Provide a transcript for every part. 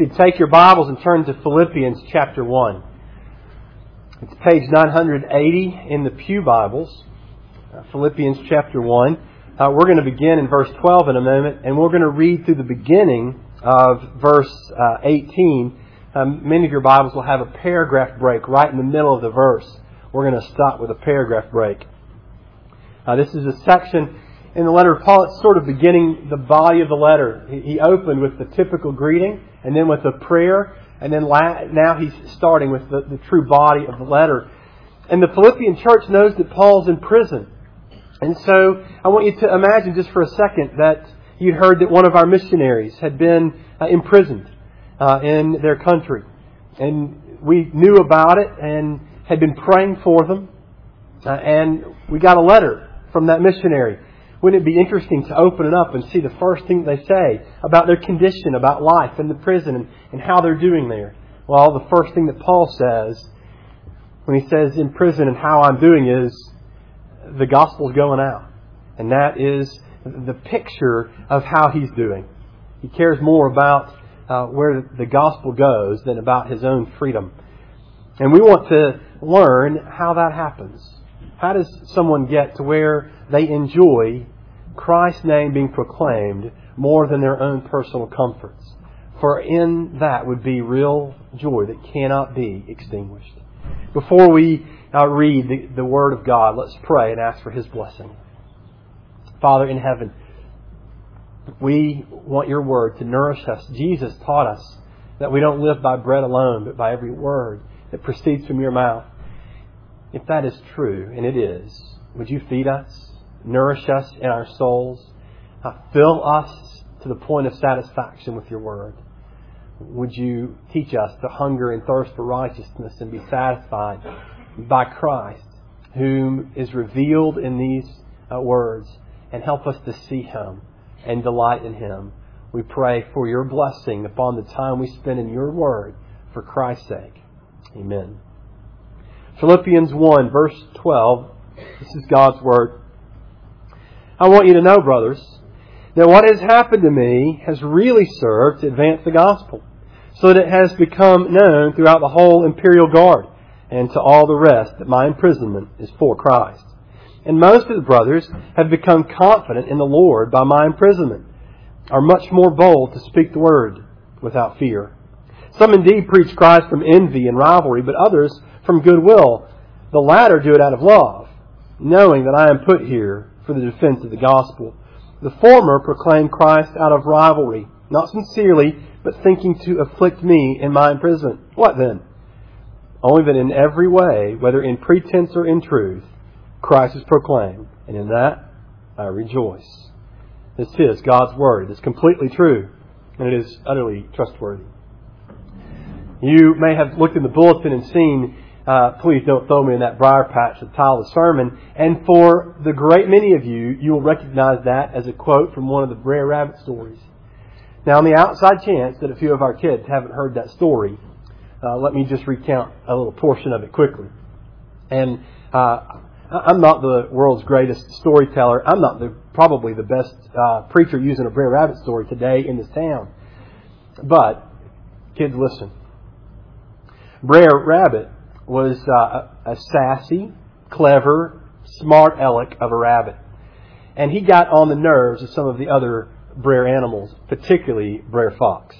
If you take your Bibles and turn to Philippians chapter 1. It's page 980 in the Pew Bibles. Philippians chapter 1. We're going to begin in verse 12 in a moment, and we're going to read through the beginning of verse 18. Many of your Bibles will have a paragraph break right in the middle of the verse. We're going to stop with a paragraph break. This is a section in the letter of Paul. It's sort of beginning the body of the letter. He opened with the typical greeting, and then with a prayer, and then now he's starting with the true body of the letter. And the Philippian church knows that Paul's in prison. And so I want you to imagine just for a second that you'd heard that one of our missionaries had been imprisoned in their country. And we knew about it and had been praying for them. And we got a letter from that missionary. Wouldn't it be interesting to open it up and see the first thing they say about their condition, about life in the prison and how they're doing there? Well, the first thing that Paul says when he says in prison and how I'm doing is the gospel's going out. And that is the picture of how he's doing. He cares more about where the gospel goes than about his own freedom. And we want to learn how that happens. How does someone get to where they enjoy Christ's name being proclaimed more than their own personal comforts? For in that would be real joy that cannot be extinguished. Before we read the Word of God, let's pray and ask for His blessing. Father in heaven, we want Your Word to nourish us. Jesus taught us that we don't live by bread alone, but by every word that proceeds from Your mouth. If that is true, and it is, would You feed us, nourish us in our souls, fill us to the point of satisfaction with Your Word? Would You teach us to hunger and thirst for righteousness and be satisfied by Christ, whom is revealed in these words, and help us to see Him and delight in Him? We pray for Your blessing upon the time we spend in Your Word for Christ's sake. Amen. Philippians 1, verse 12. This is God's Word. I want you to know, brothers, that what has happened to me has really served to advance the gospel, so that it has become known throughout the whole imperial guard and to all the rest that my imprisonment is for Christ. And most of the brothers have become confident in the Lord by my imprisonment, are much more bold to speak the word without fear. Some indeed preach Christ from envy and rivalry, but others from goodwill. The latter do it out of love, knowing that I am put here for the defense of the gospel. The former proclaim Christ out of rivalry, not sincerely, but thinking to afflict me in my imprisonment. What then? Only that in every way, whether in pretense or in truth, Christ is proclaimed, and in that I rejoice. This is God's Word. It is completely true, and it is utterly trustworthy. You may have looked in the bulletin and seen, please don't throw me in that briar patch to title the sermon. And for the great many of you, you will recognize that as a quote from one of the Brer Rabbit stories. Now, on the outside chance that a few of our kids haven't heard that story, let me just recount a little portion of it quickly. And I'm not the world's greatest storyteller. I'm not probably the best preacher using a Brer Rabbit story today in this town. But, kids, listen. Brer Rabbit was a sassy, clever, smart aleck of a rabbit. And he got on the nerves of some of the other Brer animals, particularly Brer Fox.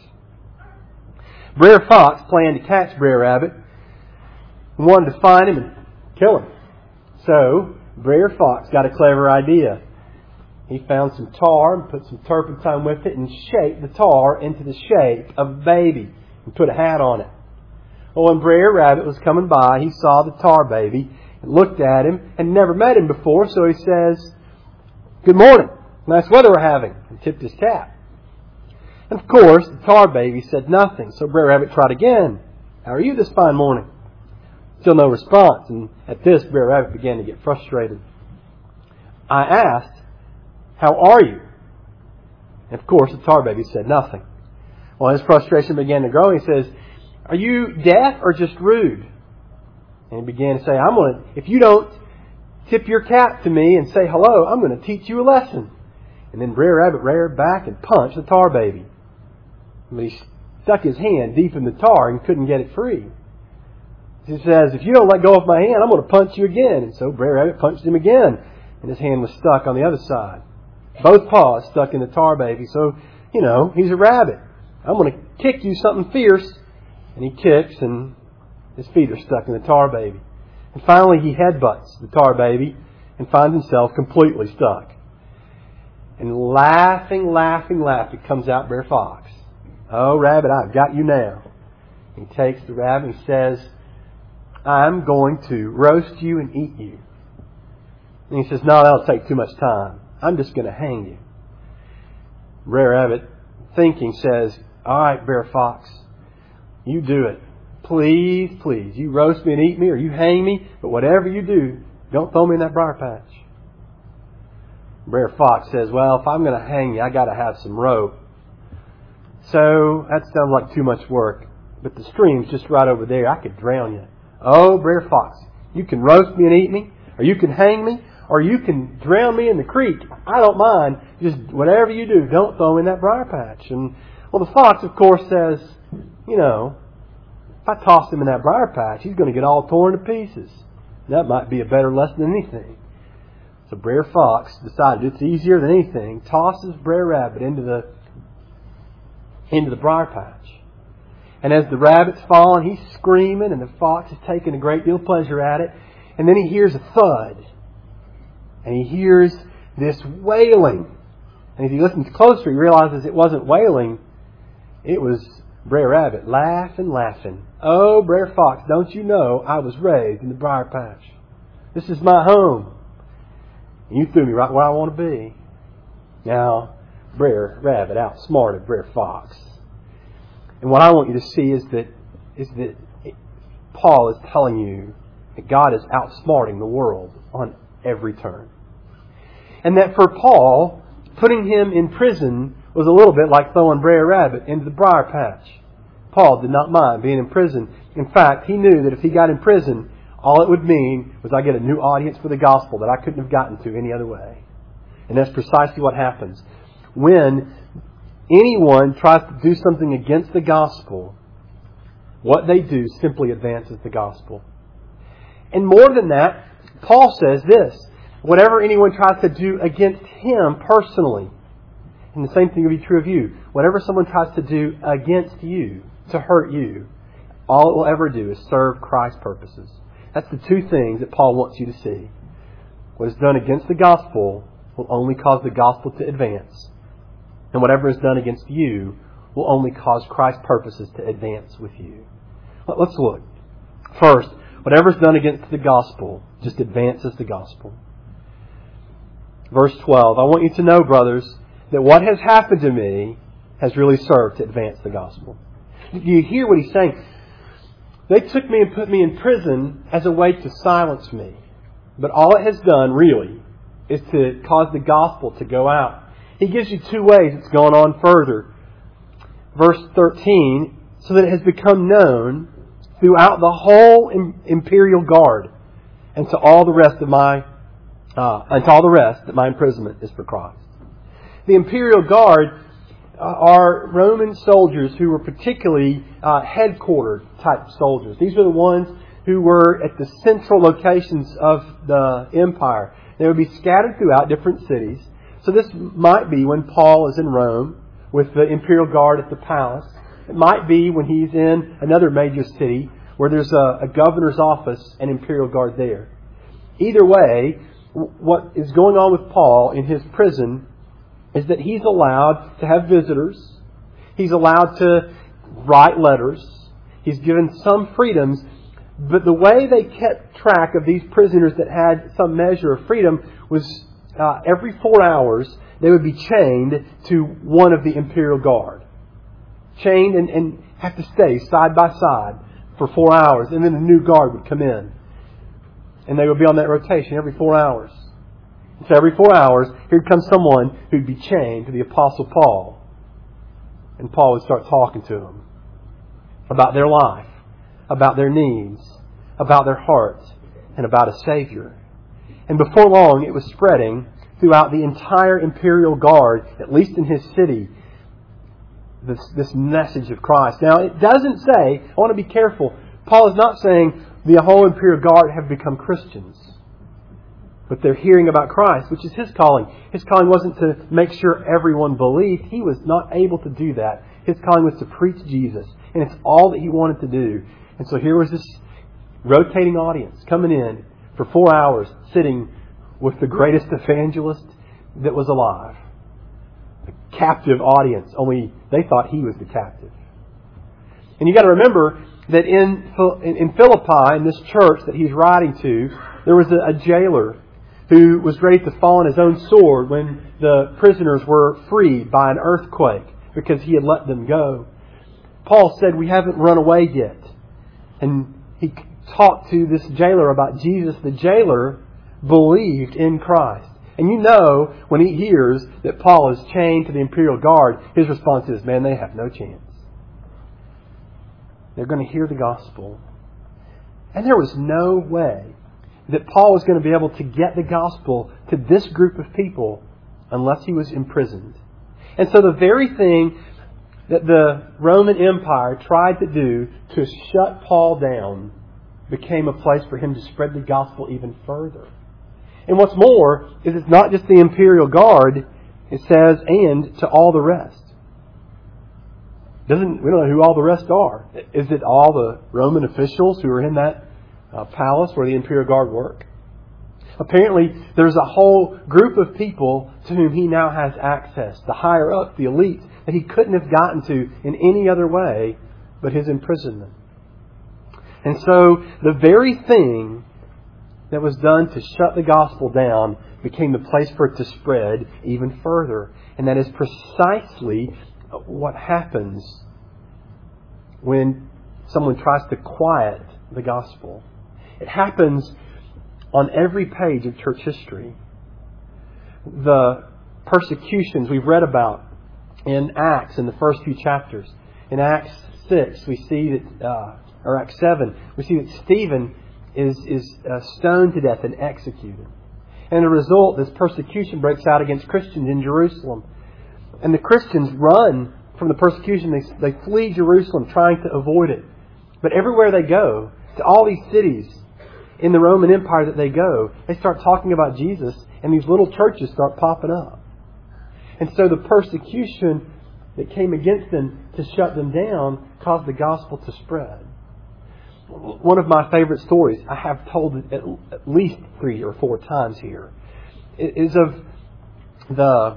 Brer Fox planned to catch Brer Rabbit and wanted to find him and kill him. So, Brer Fox got a clever idea. He found some tar and put some turpentine with it and shaped the tar into the shape of a baby and put a hat on it. Well, when Brer Rabbit was coming by, he saw the tar baby and looked at him and never met him before, so he says, "Good morning. Nice weather we're having," and tipped his cap. And of course, the tar baby said nothing, so Brer Rabbit tried again. "How are you this fine morning?" Still no response, and at this, Brer Rabbit began to get frustrated. I asked, "How are you?" And of course, the tar baby said nothing. Well, his frustration began to grow. He says, "Are you deaf or just rude?" And he began to say, if you don't tip your cap to me and say hello, I'm going to teach you a lesson. And then Brer Rabbit reared back and punched the tar baby. But he stuck his hand deep in the tar and couldn't get it free. He says, if you don't let go of my hand, I'm going to punch you again. And so Brer Rabbit punched him again, and his hand was stuck on the other side. Both paws stuck in the tar baby. So, he's a rabbit. I'm going to kick you something fierce. And he kicks, and his feet are stuck in the tar baby. And finally he headbutts the tar baby and finds himself completely stuck. And laughing comes out Brer Fox. Oh, Rabbit, I've got you now. He takes the rabbit and he says, I'm going to roast you and eat you. And he says, no, that'll take too much time. I'm just going to hang you. Brer Rabbit, thinking, says, all right, Brer Fox, you do it. Please, please. You roast me and eat me, or you hang me, but whatever you do, don't throw me in that briar patch. Brer Fox says, well, if I'm going to hang you, I got to have some rope. So that sounds like too much work. But the stream's just right over there. I could drown you. Oh, Brer Fox, you can roast me and eat me, or you can hang me, or you can drown me in the creek. I don't mind. Just whatever you do, don't throw me in that briar patch. And well, the fox, of course, says, if I toss him in that briar patch, he's going to get all torn to pieces. That might be a better lesson than anything. So Brer Fox decided it's easier than anything, tosses Brer Rabbit into the briar patch. And as the rabbit's falling, he's screaming, and the fox is taking a great deal of pleasure at it. And then he hears a thud. And he hears this wailing. And if he listens closer, he realizes it wasn't wailing. It was Brer Rabbit laughing. Oh, Brer Fox, don't you know I was raised in the briar patch? This is my home. And you threw me right where I want to be. Now, Brer Rabbit outsmarted Brer Fox. And what I want you to see is that Paul is telling you that God is outsmarting the world on every turn. And that for Paul, putting him in prison was a little bit like throwing Brer Rabbit into the briar patch. Paul did not mind being in prison. In fact, he knew that if he got in prison, all it would mean was I get a new audience for the gospel that I couldn't have gotten to any other way. And that's precisely what happens. When anyone tries to do something against the gospel, what they do simply advances the gospel. And more than that, Paul says this, whatever anyone tries to do against him personally, and the same thing will be true of you, whatever someone tries to do against you, to hurt you, all it will ever do is serve Christ's purposes. That's the two things that Paul wants you to see. What is done against the gospel will only cause the gospel to advance. And whatever is done against you will only cause Christ's purposes to advance with you. Let's look. First, whatever is done against the gospel just advances the gospel. Verse 12, I want you to know, brothers, that what has happened to me has really served to advance the gospel. Do you hear what he's saying? They took me and put me in prison as a way to silence me. But all it has done, really, is to cause the gospel to go out. He gives you two ways it's gone on further. Verse 13, so that it has become known throughout the whole imperial guard and to all the rest that my imprisonment is for Christ. The imperial guard are Roman soldiers who were particularly headquartered type soldiers. These are the ones who were at the central locations of the empire. They would be scattered throughout different cities. So this might be when Paul is in Rome with the imperial guard at the palace. It might be when he's in another major city where there's a governor's office and imperial guard there. Either way, what is going on with Paul in his prison is that he's allowed to have visitors. He's allowed to write letters. He's given some freedoms. But the way they kept track of these prisoners that had some measure of freedom was every 4 hours they would be chained to one of the imperial guard. Chained and have to stay side by side for 4 hours. And then a new guard would come in. And they would be on that rotation every 4 hours. So every 4 hours, here comes someone who'd be chained to the Apostle Paul. And Paul would start talking to them about their life, about their needs, about their hearts, and about a Savior. And before long, it was spreading throughout the entire imperial guard, at least in his city. this message of Christ. Now, it doesn't say, I want to be careful, Paul is not saying the whole Imperial Guard have become Christians. But they're hearing about Christ, which is his calling. His calling wasn't to make sure everyone believed. He was not able to do that. His calling was to preach Jesus. And it's all that he wanted to do. And so here was this rotating audience coming in for 4 hours, sitting with the greatest evangelist that was alive. A captive audience, only they thought he was the captive. And you got to remember that in Philippi, in this church that he's writing to, there was a jailer who was ready to fall on his own sword when the prisoners were freed by an earthquake because he had let them go. Paul said, we haven't run away yet. And he talked to this jailer about Jesus. The jailer believed in Christ. And you know, when he hears that Paul is chained to the Imperial Guard, his response is, man, they have no chance. They're going to hear the gospel. And there was no way that Paul was going to be able to get the gospel to this group of people unless he was imprisoned. And so the very thing that the Roman Empire tried to do to shut Paul down became a place for him to spread the gospel even further. And what's more is it's not just the Imperial Guard, it says, and to all the rest. We don't know who all the rest are. Is it all the Roman officials who are in that palace where the Imperial Guard work? Apparently, there's a whole group of people to whom he now has access. The higher up, the elite, that he couldn't have gotten to in any other way but his imprisonment. And so, the very thing that was done to shut the gospel down became the place for it to spread even further. And that is precisely what happens when someone tries to quiet the gospel. It happens on every page of church history. The persecutions we've read about in Acts in the first few chapters. In Acts 6, we see that, or Acts 7, we see that Stephen is stoned to death and executed. And as a result, this persecution breaks out against Christians in Jerusalem. And the Christians run from the persecution. They flee Jerusalem trying to avoid it. But everywhere they go, to all these cities in the Roman Empire that they go, they start talking about Jesus, and these little churches start popping up. And so the persecution that came against them to shut them down caused the gospel to spread. One of my favorite stories, I have told it at least 3 or 4 times here, is of the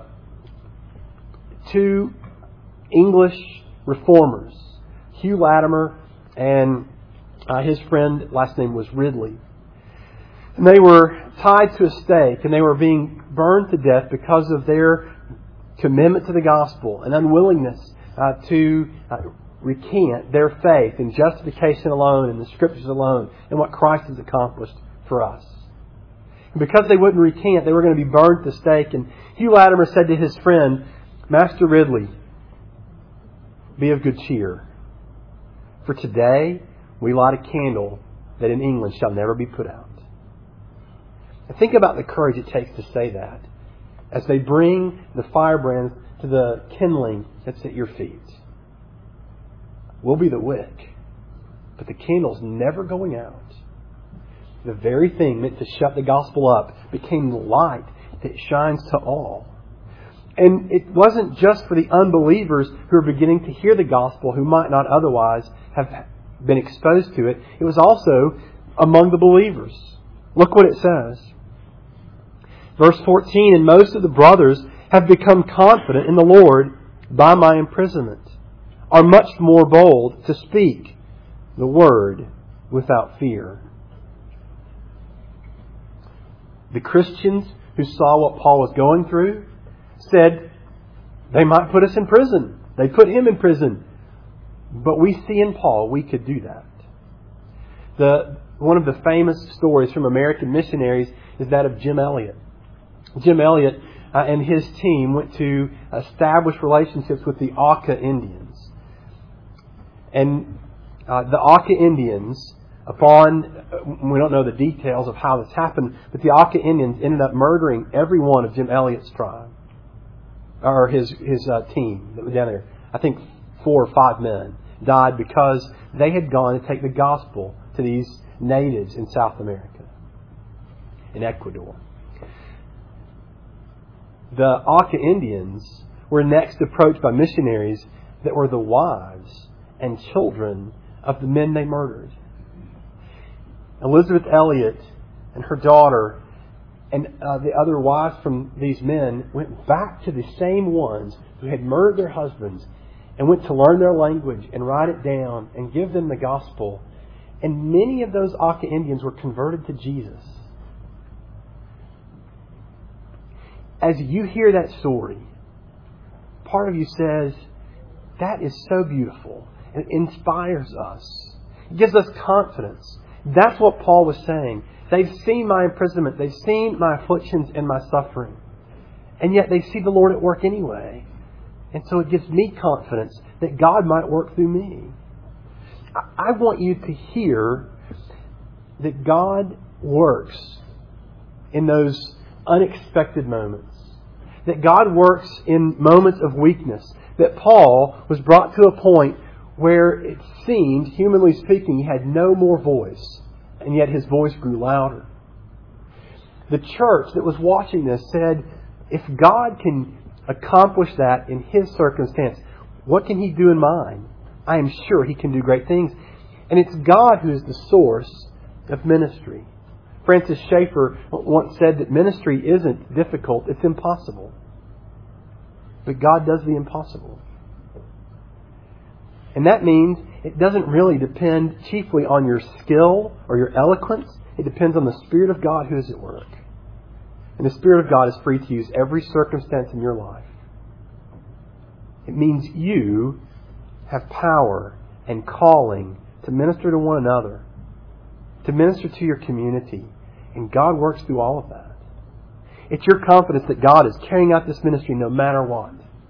2 English reformers, Hugh Latimer and his friend, last name was Ridley. And they were tied to a stake and they were being burned to death because of their commitment to the gospel and unwillingness to recant their faith in justification alone and the Scriptures alone and what Christ has accomplished for us. And because they wouldn't recant, they were going to be burned to the stake. And Hugh Latimer said to his friend, Master Ridley, be of good cheer. For today we light a candle that in England shall never be put out. And think about the courage it takes to say that as they bring the firebrand to the kindling that's at your feet. We'll be the wick, but the candle's never going out. The very thing meant to shut the gospel up became the light that shines to all. And it wasn't just for the unbelievers who were beginning to hear the gospel who might not otherwise have been exposed to it. It was also among the believers. Look what it says. Verse 14, and most of the brothers have become confident in the Lord by my imprisonment, are much more bold to speak the word without fear. The Christians who saw what Paul was going through said, they might put us in prison. They put him in prison. But we see in Paul we could do that. One of the famous stories from American missionaries is that of Jim Elliot. Jim Elliot and his team went to establish relationships with the Auca Indians. And the Auca Indians, we don't know the details of how this happened, but the Auca Indians ended up murdering every one of Jim Elliot's tribe, or his team that was down there. I think 4 or 5 men died because they had gone to take the gospel to these natives in South America, in Ecuador. The Auca Indians were next approached by missionaries that were the wives and children of the men they murdered. Elizabeth Elliot and her daughter and the other wives from these men went back to the same ones who had murdered their husbands and went to learn their language and write it down and give them the gospel. And many of those Auca Indians were converted to Jesus. As you hear that story, part of you says, that is so beautiful. It inspires us. It gives us confidence. That's what Paul was saying. They've seen my imprisonment. They've seen my afflictions and my suffering. And yet they see the Lord at work anyway. And so it gives me confidence that God might work through me. I want you to hear that God works in those unexpected moments. That God works in moments of weakness. That Paul was brought to a point where it seemed, humanly speaking, he had no more voice. And yet his voice grew louder. The church that was watching this said, if God can accomplish that in His circumstance, what can He do in mine? I am sure He can do great things. And it's God who is the source of ministry. Francis Schaeffer once said that ministry isn't difficult, it's impossible. But God does the impossible. And that means it doesn't really depend chiefly on your skill or your eloquence. It depends on the Spirit of God who is at work. And the Spirit of God is free to use every circumstance in your life. It means you have power and calling to minister to one another, to minister to your community. And God works through all of that. It's your confidence that God is carrying out this ministry no matter what.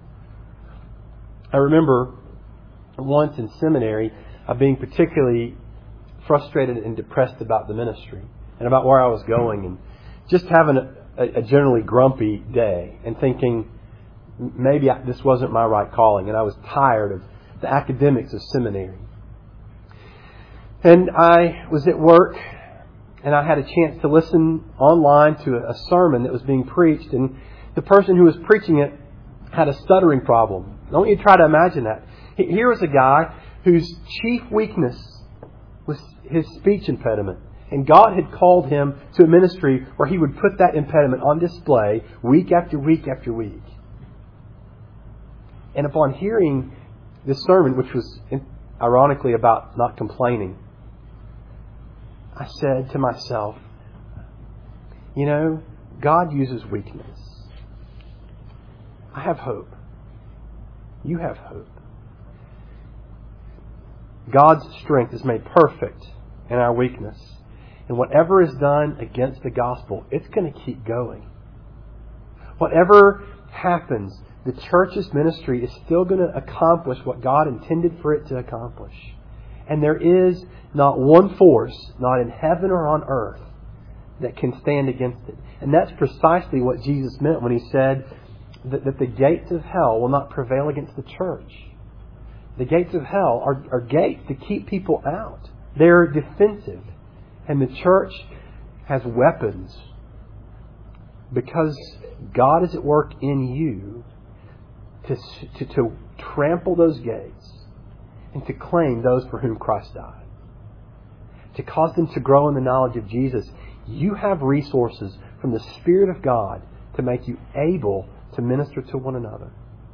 I remember once in seminary being particularly frustrated and depressed about the ministry and about where I was going, and just having a generally grumpy day and thinking maybe this wasn't my right calling, and I was tired of the academics of seminary. And I was at work and I had a chance to listen online to a sermon that was being preached, and the person who was preaching it had a stuttering problem. I want you to try to imagine that. Here was a guy whose chief weakness was his speech impediment. And God had called him to a ministry where he would put that impediment on display week after week after week. And upon hearing this sermon, which was ironically about not complaining, I said to myself, you know, God uses weakness. I have hope. You have hope. God's strength is made perfect in our weakness. And whatever is done against the gospel, it's going to keep going. Whatever happens, the church's ministry is still going to accomplish what God intended for it to accomplish. And there is not one force, not in heaven or on earth, that can stand against it. And that's precisely what Jesus meant when He said that the gates of hell will not prevail against the church. The gates of hell are gates to keep people out. They're defensive. And the church has weapons because God is at work in you to trample those gates and to claim those for whom Christ died. To cause them to grow in the knowledge of Jesus. You have resources from the Spirit of God to make you able to minister to one another.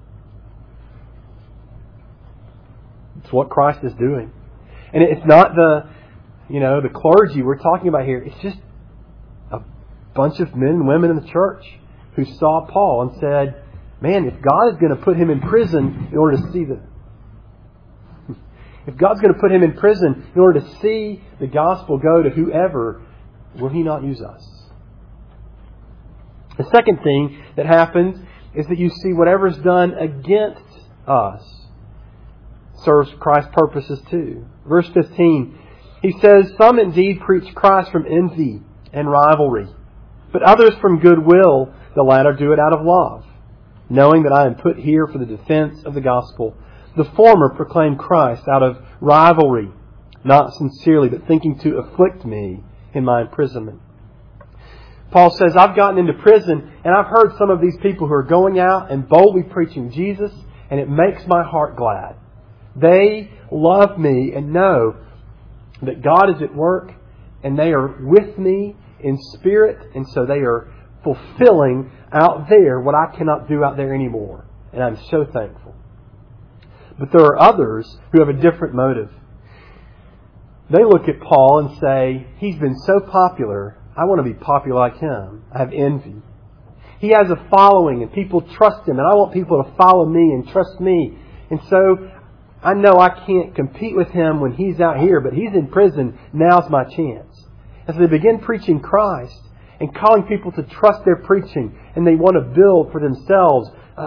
It's what Christ is doing. And it's not the clergy we're talking about here. It's just a bunch of men and women in the church who saw Paul and said, man, if God is going to put him in prison in order to see if God's going to put him in prison in order to see the gospel go to whoever, will He not use us? The second thing that happens is that you see whatever is done against us serves Christ's purposes too. Verse 15, he says, some indeed preach Christ from envy and rivalry, but others from goodwill. The latter do it out of love, knowing that I am put here for the defense of the gospel. The former proclaimed Christ out of rivalry, not sincerely, but thinking to afflict me in my imprisonment. Paul says, I've gotten into prison and I've heard some of these people who are going out and boldly preaching Jesus, and it makes my heart glad. They love me and know that God is at work and they are with me in spirit, and so they are fulfilling out there what I cannot do out there anymore. And I'm so thankful. But there are others who have a different motive. They look at Paul and say, he's been so popular, I want to be popular like him. I have envy. He has a following and people trust him, and I want people to follow me and trust me. And so I know I can't compete with him when he's out here, but he's in prison. Now's my chance. As they begin preaching Christ and calling people to trust their preaching, and they want to build for themselves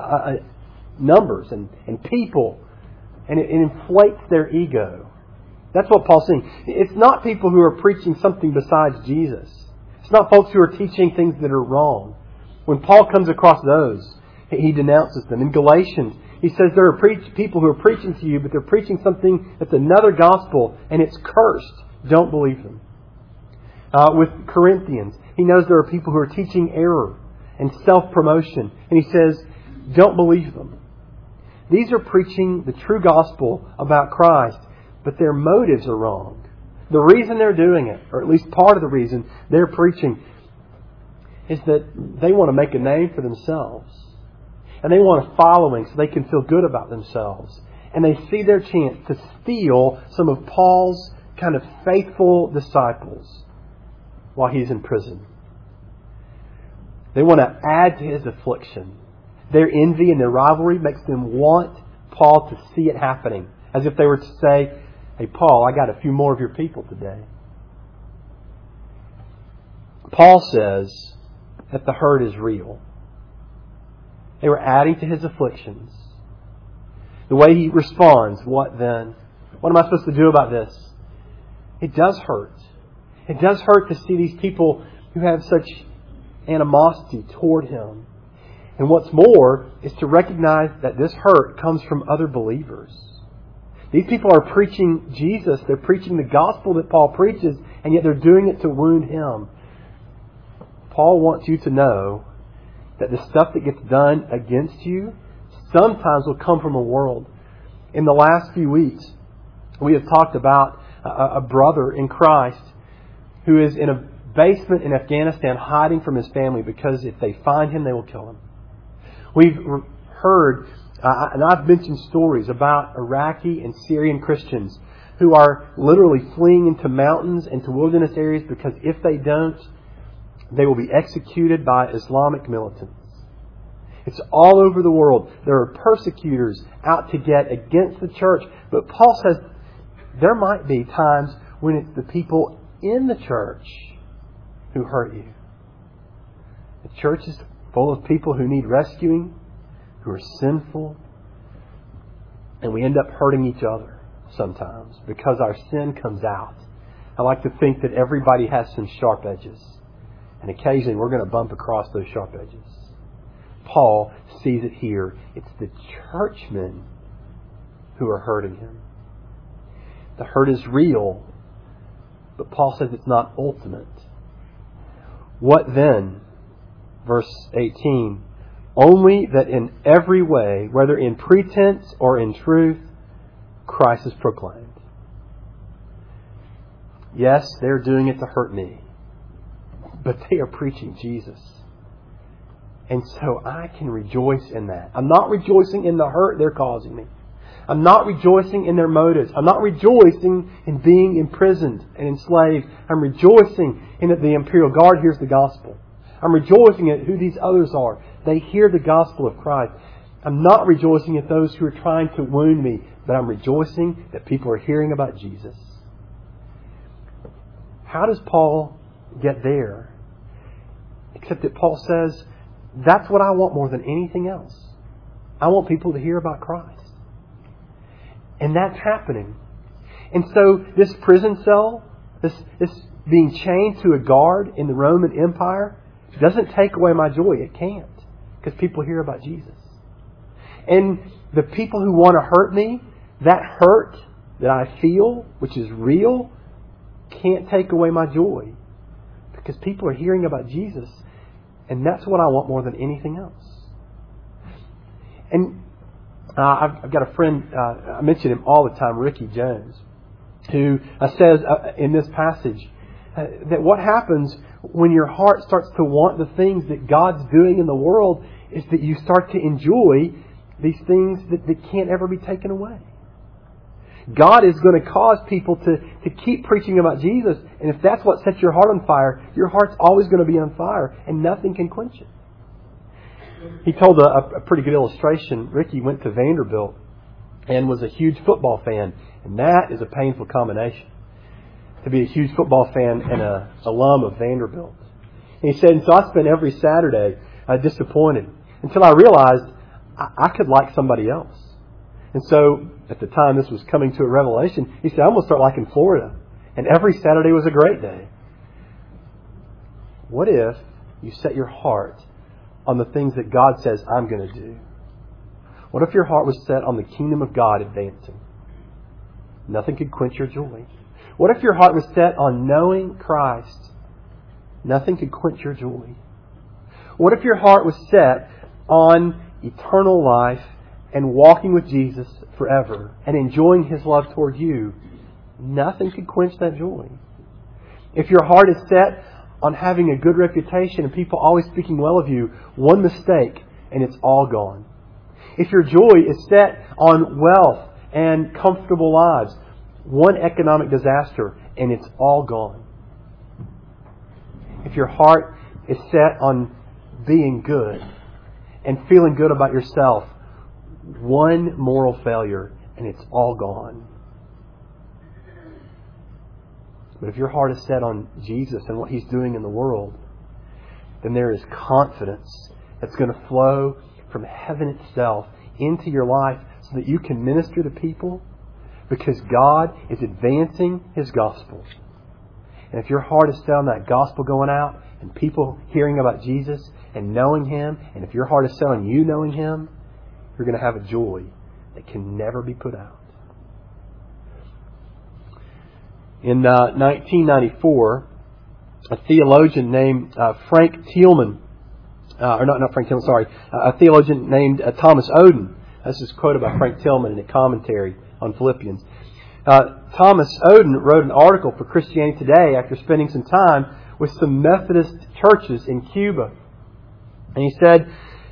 numbers and people, and it inflates their ego. That's what Paul's saying. It's not people who are preaching something besides Jesus. It's not folks who are teaching things that are wrong. When Paul comes across those, he denounces them. In Galatians, he says there are people who are preaching to you, but they're preaching something that's another gospel, and it's cursed. Don't believe them. With Corinthians, he knows there are people who are teaching error and self-promotion, and he says, don't believe them. These are preaching the true gospel about Christ, but their motives are wrong. The reason they're doing it, or at least part of the reason they're preaching, is that they want to make a name for themselves. And they want a following so they can feel good about themselves. And they see their chance to steal some of Paul's kind of faithful disciples while he's in prison. They want to add to his affliction. Their envy and their rivalry makes them want Paul to see it happening. As if they were to say, hey, Paul, I got a few more of your people today. Paul says that the hurt is real. They were adding to his afflictions. The way he responds, what then? What am I supposed to do about this? It does hurt. It does hurt to see these people who have such animosity toward him. And what's more is to recognize that this hurt comes from other believers. These people are preaching Jesus. They're preaching the gospel that Paul preaches, and yet they're doing it to wound him. Paul wants you to know that the stuff that gets done against you sometimes will come from a world. In the last few weeks, we have talked about a brother in Christ who is in a basement in Afghanistan hiding from his family because if they find him, they will kill him. We've heard, and I've mentioned stories about Iraqi and Syrian Christians who are literally fleeing into mountains and to wilderness areas because if they don't, they will be executed by Islamic militants. It's all over the world. There are persecutors out to get against the church. But Paul says there might be times when it's the people in the church who hurt you. The church is full of people who need rescuing, who are sinful, and we end up hurting each other sometimes because our sin comes out. I like to think that everybody has some sharp edges, and occasionally we're going to bump across those sharp edges. Paul sees it here. It's the churchmen who are hurting him. The hurt is real, but Paul says it's not ultimate. What then? Verse 18. Only that in every way, whether in pretense or in truth, Christ is proclaimed. Yes, they're doing it to hurt me, but they are preaching Jesus. And so I can rejoice in that. I'm not rejoicing in the hurt they're causing me. I'm not rejoicing in their motives. I'm not rejoicing in being imprisoned and enslaved. I'm rejoicing in that the Imperial Guard hears the gospel. I'm rejoicing at who these others are. They hear the gospel of Christ. I'm not rejoicing at those who are trying to wound me, but I'm rejoicing that people are hearing about Jesus. How does Paul get there? Except that Paul says, that's what I want more than anything else. I want people to hear about Christ. And that's happening. And so this prison cell, this being chained to a guard in the Roman Empire, doesn't take away my joy. It can't. Because people hear about Jesus. And the people who want to hurt me, that hurt that I feel, which is real, can't take away my joy. Because people are hearing about Jesus, and that's what I want more than anything else. And I've got a friend, I mention him all the time, Ricky Jones, who says in this passage that what happens when your heart starts to want the things that God's doing in the world is that you start to enjoy these things that can't ever be taken away. God is going to cause people to keep preaching about Jesus, and if that's what sets your heart on fire, your heart's always going to be on fire, and nothing can quench it. He told a pretty good illustration. Ricky went to Vanderbilt and was a huge football fan, and that is a painful combination, to be a huge football fan and an alum of Vanderbilt. And he said, and so I spent every Saturday disappointed until I realized I could like somebody else. And so, at the time this was coming to a revelation, he said, I'm going to start liking Florida. And every Saturday was a great day. What if you set your heart on the things that God says, I'm going to do? What if your heart was set on the kingdom of God advancing? Nothing could quench your joy. What if your heart was set on knowing Christ? Nothing could quench your joy. What if your heart was set on eternal life and walking with Jesus forever and enjoying His love toward you? Nothing could quench that joy. If your heart is set on having a good reputation and people always speaking well of you, one mistake and it's all gone. If your joy is set on wealth and comfortable lives, one economic disaster and it's all gone. If your heart is set on being good and feeling good about yourself, one moral failure and it's all gone. But if your heart is set on Jesus and what He's doing in the world, then there is confidence that's going to flow from heaven itself into your life so that you can minister to people because God is advancing His gospel. And if your heart is set on that gospel going out and people hearing about Jesus and knowing Him, and if your heart is set on you knowing Him, you're going to have a joy that can never be put out. In 1994, a theologian named Frank Thielman, a theologian named Thomas Oden. This is quoted by Frank Thielman in a commentary on Philippians. Thomas Oden wrote an article for Christianity Today after spending some time with some Methodist churches in Cuba. And he said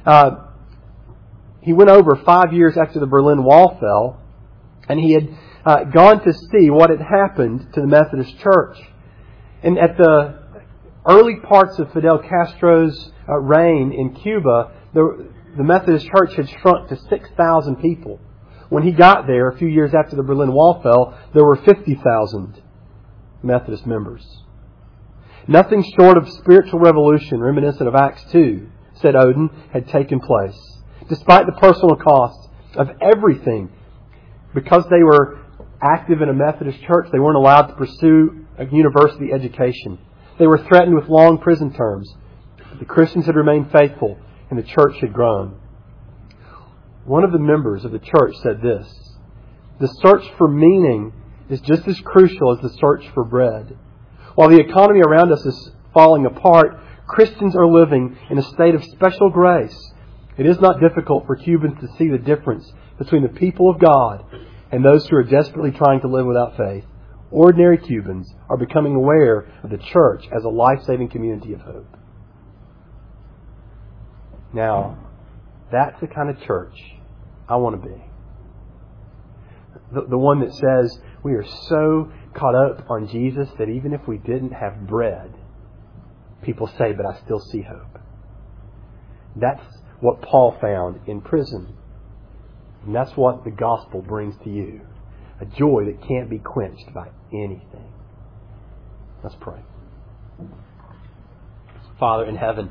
he went over 5 years after the Berlin Wall fell, and he had gone to see what had happened to the Methodist Church. And at the early parts of Fidel Castro's reign in Cuba, the Methodist Church had shrunk to 6,000 people. When he got there, a few years after the Berlin Wall fell, there were 50,000 Methodist members. Nothing short of spiritual revolution reminiscent of Acts 2, said Oden, had taken place. Despite the personal cost of everything, because they were active in a Methodist church, they weren't allowed to pursue a university education. They were threatened with long prison terms. But the Christians had remained faithful, and the church had grown. One of the members of the church said this: "The search for meaning is just as crucial as the search for bread. While the economy around us is falling apart, Christians are living in a state of special grace. It is not difficult for Cubans to see the difference between the people of God and those who are desperately trying to live without faith. Ordinary Cubans are becoming aware of the church as a life-saving community of hope." Now, that's the kind of church I want to be. The one that says we are so caught up on Jesus that even if we didn't have bread, people say, but I still see hope. That's what Paul found in prison. And that's what the gospel brings to you. A joy that can't be quenched by anything. Let's pray. Father in heaven,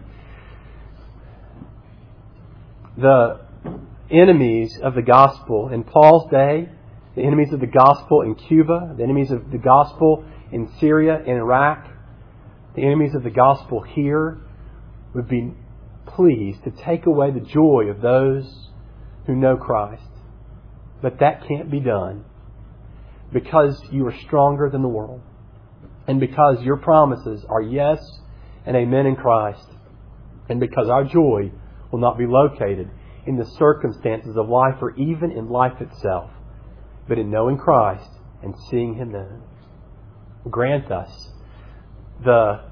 the enemies of the gospel in Paul's day, the enemies of the gospel in Cuba, the enemies of the gospel in Syria and Iraq, the enemies of the gospel here would be pleased to take away the joy of those who know Christ. But that can't be done because you are stronger than the world. And because your promises are yes and amen in Christ. And because our joy will not be located in the circumstances of life or even in life itself, but in knowing Christ and seeing Him known. Grant us the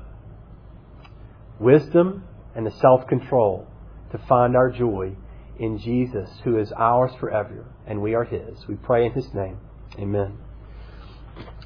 wisdom and the self-control to find our joy in Jesus, who is ours forever, and we are His. We pray in His name. Amen.